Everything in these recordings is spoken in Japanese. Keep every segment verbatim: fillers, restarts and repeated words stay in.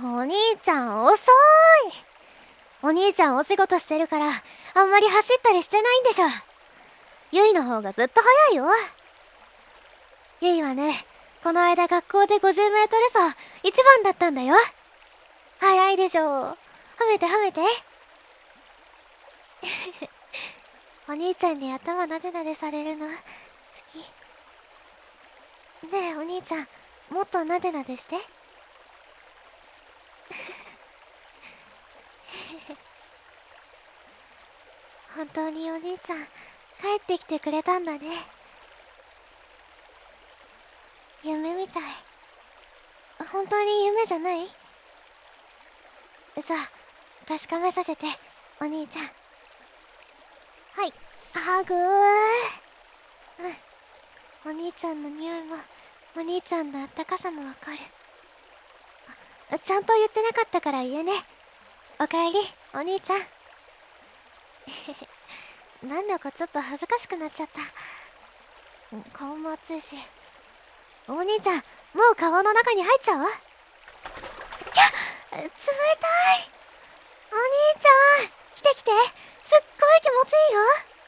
お兄ちゃん遅い。お兄ちゃんお仕事してるからあんまり走ったりしてないんでしょ。ゆいの方がずっと速いよ。ゆいはね、この間学校で ごじゅうメートル 走いちばんだったんだよ。速いでしょ。褒めて褒めて。お兄ちゃんに頭なでなでされるの好き。ねえお兄ちゃん、もっとなでなでして。本当にお兄ちゃん帰ってきてくれたんだね。夢みたい。本当に夢じゃない？じゃあ確かめさせてお兄ちゃん。はい、ハグー。うん、お兄ちゃんの匂いもお兄ちゃんのあったかさもわかる。ちゃんと言ってなかったから言うね。おかえりお兄ちゃん。なんだかちょっと恥ずかしくなっちゃった。顔も熱いし。お兄ちゃん、もう川の中に入っちゃう？きゃっ、冷たい。お兄ちゃん来て来て、すっごい気持ちいいよ。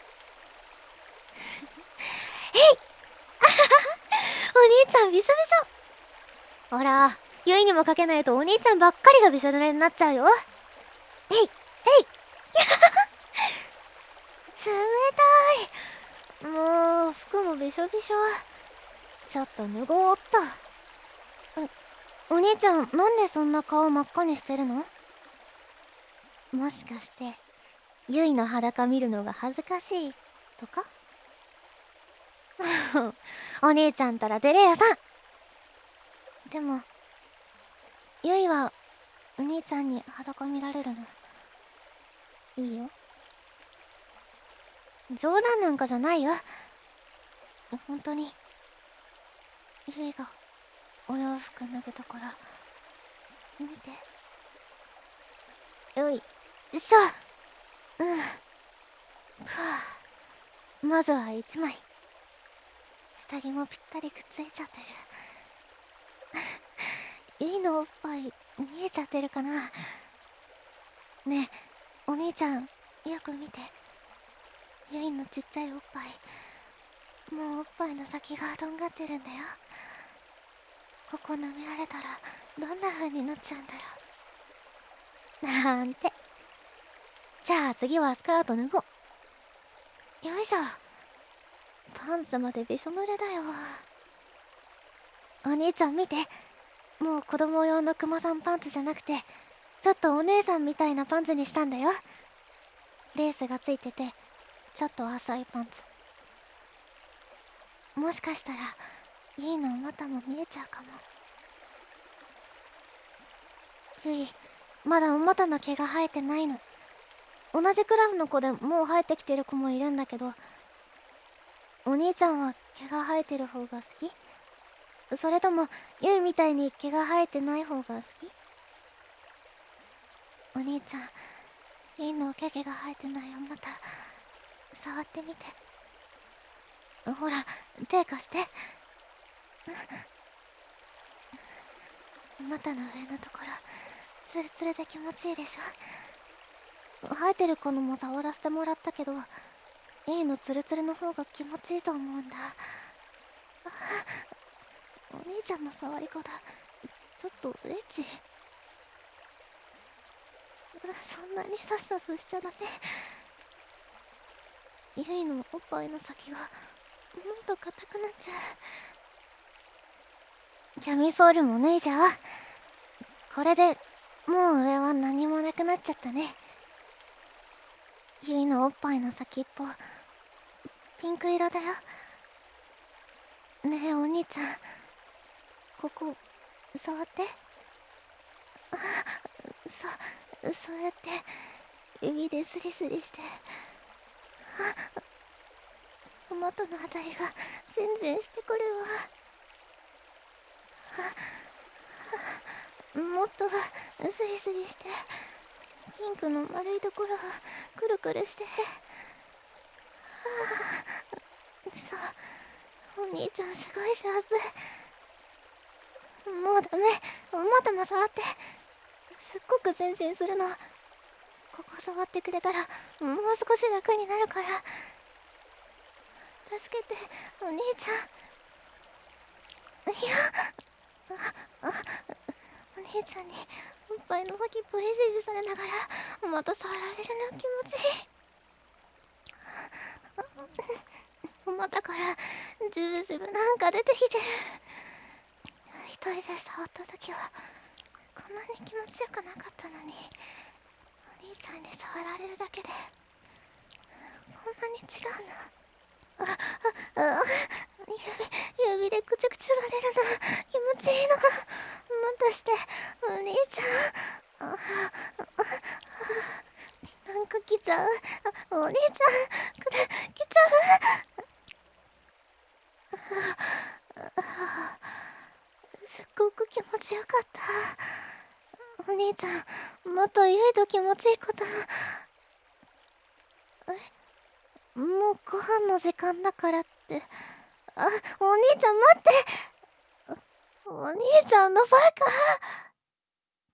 えいお兄ちゃんびしょびしょ。ほら、ゆいにもかけないとお兄ちゃんばっかりがびしょ濡れになっちゃうよ。えいえい冷たい。もう服もびしょびしょ。ちょっと脱ごうっと。お兄ちゃん、なんでそんな顔真っ赤にしてるの？もしかしてゆいの裸見るのが恥ずかしいとか？お兄ちゃんたら照れ屋さん。でもゆいはお兄ちゃんに裸見られるのいいよ。冗談なんかじゃないよ。本当にゆいがお洋服脱ぐところ見て。よいしょ。うん。ふわ。まずは一枚。下着もぴったりくっついちゃってる。ゆいのおっぱい見えちゃってるかな。ねえお兄ちゃん、よく見て。ゆいのちっちゃいおっぱい、もうおっぱいの先がとんがってるんだよ。ここ舐められたらどんな風になっちゃうんだろうなんて。じゃあ次はスカート脱ごう。よいしょ。パンツまでびしょ濡れだよ。お兄ちゃん見て、もう子供用のクマさんパンツじゃなくてちょっとお姉さんみたいなパンツにしたんだよ。レースがついててちょっと浅いパンツ。もしかしたらゆいのお股も見えちゃうかも。ゆいまだお股の毛が生えてないの。同じクラスの子でもう生えてきてる子もいるんだけど、お兄ちゃんは毛が生えてる方が好き？それともゆいみたいに毛が生えてない方が好き？お兄ちゃん、ゆいのお毛毛が生えてないお股触ってみて。ほら手貸して。お股の上のところツルツルで気持ちいいでしょ。生えてる子のも触らせてもらったけど、ゆいのツルツルの方が気持ちいいと思うんだ。お兄ちゃんの触り方ちょっとエッチ。そんなにサッサスしちゃダメ。ゆいのおっぱいの先がもっと硬くなっちゃう。キャミソールも脱いじゃおう。これでもう上は何もなくなっちゃったね。ゆいのおっぱいの先っぽピンク色だよ。ねえお兄ちゃん、ここ触って。あ、そそうやって指でスリスリして。お股のあたりがジンジンしてくるわ。もっとスリスリして。ピンクの丸いところをくるくるして。そう、お兄ちゃんすごい上手。もうダメ、お股も触って。 すっごく前進するの。ここ触ってくれたらもう少し楽になるから。助けてお兄ちゃん。いや、ああお兄ちゃんにおっぱいの先っぽへじじされながらまた触られるの気持ちいい。またからジュブジュブなんか出てきてる。一人で触った時はこんなに気持ちよくなかったのに、お兄ちゃんに触られるだけでこんなに違うの。あああ指指でくちゅくちゅされるの気持ちいいの。またしてお兄ちゃん。あなんか来ちゃう。あお兄ちゃんこれ来ちゃう。すっごく気持ちよかった。お兄ちゃんもっと言うと気持ちいいこと。えもうご飯の時間だからって。あお兄ちゃん待って。お兄ちゃんのバカ。